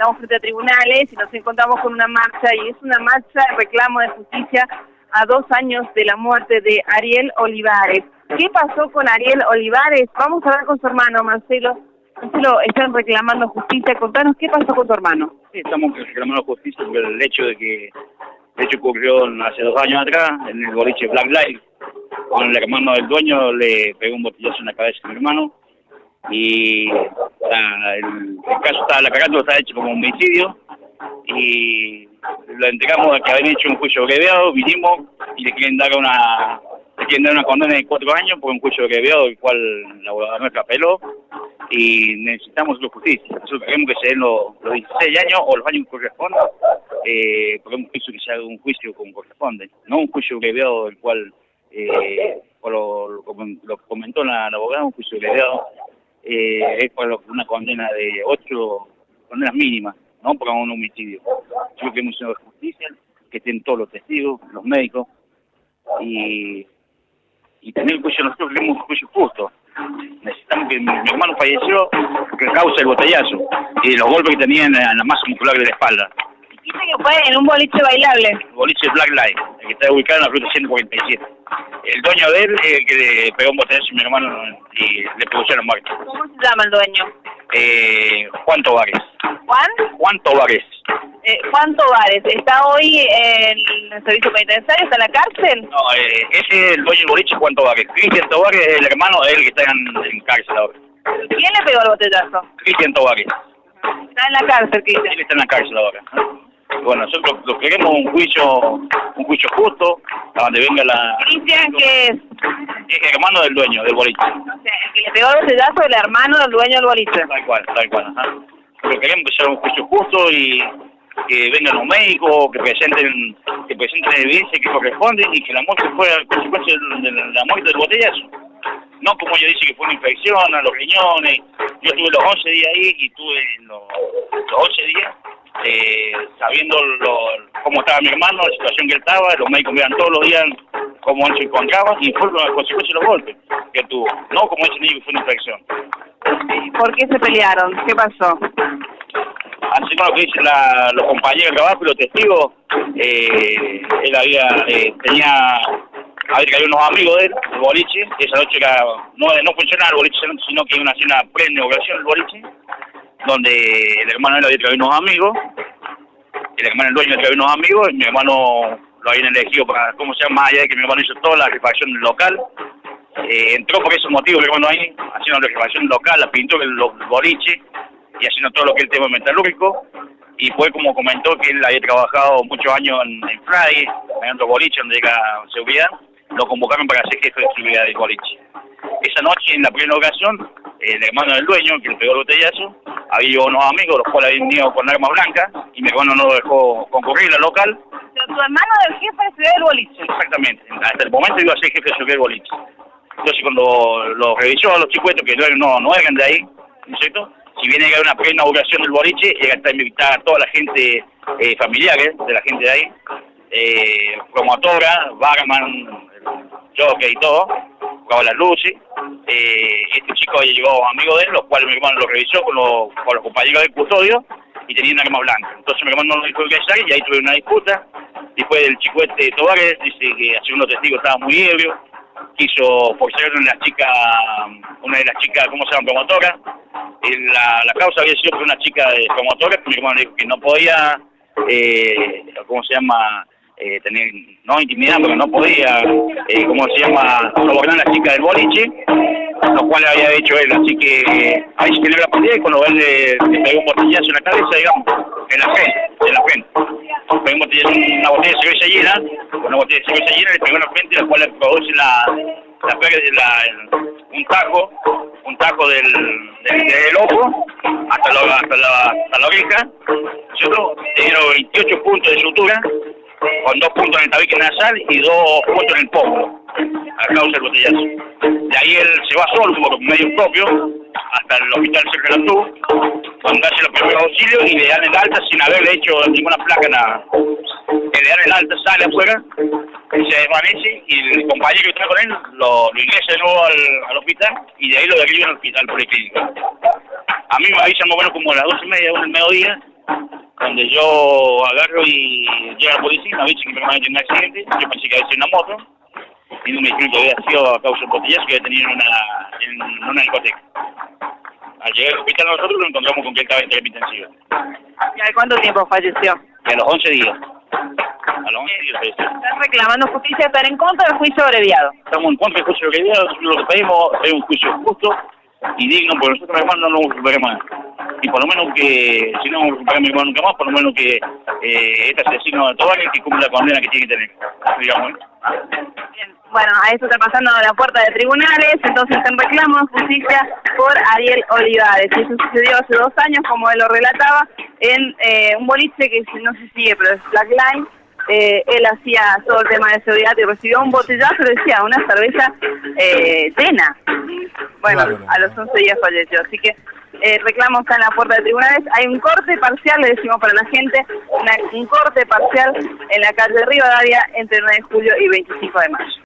estamos frente a tribunales y nos encontramos con una marcha, y es una marcha de reclamo de justicia a 2 años de la muerte de Ariel Olivares. ¿Qué pasó con Ariel Olivares? Vamos a hablar con su hermano, Marcelo. Marcelo, están reclamando justicia. Contanos, ¿qué pasó con tu hermano? Sí, estamos reclamando justicia porque el hecho ocurrió hace 2 años atrás en el boliche Black Light, con el hermano del dueño le pegó un botellazo en la cabeza a mi hermano, y el caso la carátula está hecho como homicidio, y lo entregamos a que habían hecho un juicio abreviado. Vinimos y le quieren dar una condena de 4 años por un juicio abreviado, el cual la abogada nuestra apeló, y necesitamos la justicia. Nosotros queremos que se den los 16 años o los años que correspondan, porque hemos visto que se haga un juicio como corresponde, no un juicio abreviado, el cual, por lo comentó la abogada, un juicio abreviado es por una condena de 8 condenas mínimas, no por un homicidio. Yo que hemos hecho justicia, que estén todos los testigos, los médicos, y tener el juicio. Nosotros queremos un juicio justo. Necesitamos que mi hermano falleció a causa del botellazo y de los golpes que tenía en la masa muscular de la espalda. Dice que fue en un boliche bailable. El boliche Black Light, el que está ubicado en la ruta 147. El dueño de él es el que le pegó un botellazo a mi hermano y le produjo la muerte. ¿Cómo se llama el dueño? Juan Tovares. ¿Juan? Juan Tovares. Juan Tovares. ¿Está hoy en el servicio penitenciario? ¿Está en la cárcel? No, ese es el dueño del boliche, Juan Tovares. Cristian Tovares es el hermano de él que está en cárcel ahora. ¿Quién le pegó el botellazo? Cristian Tovares. Está en la cárcel, Cristian. Él está en la cárcel ahora. Bueno, nosotros lo queremos un juicio justo, a donde venga la... ¿Cristian qué es? Es el hermano del dueño del boliche. O sea, el que le pegó el botellazo es el hermano del dueño del boliche. Tal cual, ajá. Pero queremos que sea un juicio justo y que vengan los médicos, que presenten evidencia que corresponde, y que la muerte fue a consecuencia de la muerte del botellazo. No como ella dice que fue una infección a los riñones. Yo estuve los 11 días ahí y tuve los 11 días sabiendo cómo estaba mi hermano, la situación que él estaba. Los médicos veían todos los días cómo él se encontraba, y fue a consecuencia de los golpes que él tuvo. No como ese niño que fue una infección. ¿Por qué se pelearon? ¿Qué pasó? Así como lo que dicen los compañeros de trabajo y los testigos, él había traído unos amigos de él, el boliche. Esa noche no funcionaba el boliche, sino que iban a hacer una pre-inauguración del boliche, donde el hermano de él había traído unos amigos, el hermano del dueño había traído unos amigos, y mi hermano lo habían elegido para, ¿cómo se llama? Más allá de que mi hermano hizo toda la refacción del local. Entró por esos motivos mi hermano ahí, haciendo la refacción del local, la pintura del boliche, y haciendo todo lo que es el tema metalúrgico. Y fue como comentó que él había trabajado muchos años en Friday, en otro boliche donde llega seguridad. Lo convocaron para ser jefe de seguridad del boliche. Esa noche, en la primera ocasión, el hermano del dueño, que le pegó el botellazo, había llevado unos amigos, los cuales habían venido con armas blancas, y mi hermano no lo dejó concurrir al local. ¿Tu hermano del jefe de seguridad del boliche? Exactamente. Hasta el momento iba a ser jefe de seguridad del boliche. Entonces, cuando lo revisó a los chicuetos, que no eran de ahí, ¿no es cierto? Si viene a haber una pre-inauguración del boliche, llega a estar invitada a toda la gente familiares de la gente de ahí, promotora, barman, jockey y todo, jugaba las luces. Este chico había llevado amigos de él, los cuales mi hermano lo revisó con los compañeros del custodio, y tenían arma blanca. Entonces mi hermano no lo dijo que salir, y ahí tuve una disputa. Después el chicuete Tovares dice que, según los testigos, estaba muy ebrio, quiso forzar a una de las chicas, ¿cómo se llama?, promotora. La causa había sido por una chica de promotora, que mi hermano dijo que no podía, ¿cómo se llama?, tener, no intimidad, porque no podía, sobornar a la chica del boliche, lo cual había hecho él. Así que ahí se tiene la partida, y cuando él le pegó un botellazo en la cabeza, digamos, en la frente. Pegó una botella de cerveza llena, le pegó en la frente, la cual le produce un tajo del ojo hasta la oreja. Nosotros le dieron 28 puntos de sutura, con 2 puntos en el tabique nasal y 2 puntos en el pómulo, a causa del botellazo. De ahí él se va solo, por medio propio, hasta el hospital Sergio Lantú, donde hace los primeros auxilios y le dan el alta sin haberle hecho ninguna placa, nada. Le dan el alta, sale afuera, se desvanece, y el compañero que está con él lo ingresa de nuevo al hospital, y de ahí lo derivan al hospital policlínico. A mí me avisan más o menos como a las 12:30 del mediodía, donde yo agarro y llega la policía, me avisa que mi hermano tiene un accidente, yo pensé que había sido una moto, y me dijeron que había sido a causa de un botellazo que había tenido en una discoteca. Al llegar al hospital nosotros nos encontramos con que él estaba en terapia intensiva. ¿Y a cuánto tiempo falleció? Y a los 11 días. A los 11 días falleció. ¿Están reclamando justicia? ¿Están en contra del juicio abreviado? Estamos en contra del juicio abreviado, nosotros lo que pedimos es un juicio justo y digno, porque nosotros hermanos no nos recuperemos más. Y por lo menos que, si no vamos a recuperar a mi hermano nunca más, por lo menos que este asesino de Tobarga que cumpla la condena que tiene que tener, digamos. Bien. Bueno, a eso está pasando a la puerta de tribunales, entonces están reclamos de justicia por Ariel Olivares. Y eso sucedió hace 2 años, como él lo relataba, en un boliche que no se sigue, pero es Black Line. Él hacía todo el tema de seguridad y recibió un botellazo, decía, una cerveza llena. Bueno, a los 11 días falleció, así que reclamo está en la puerta de tribunales. Hay un corte parcial, le decimos para la gente, un corte parcial en la calle Rivadavia entre 9 de julio y 25 de mayo.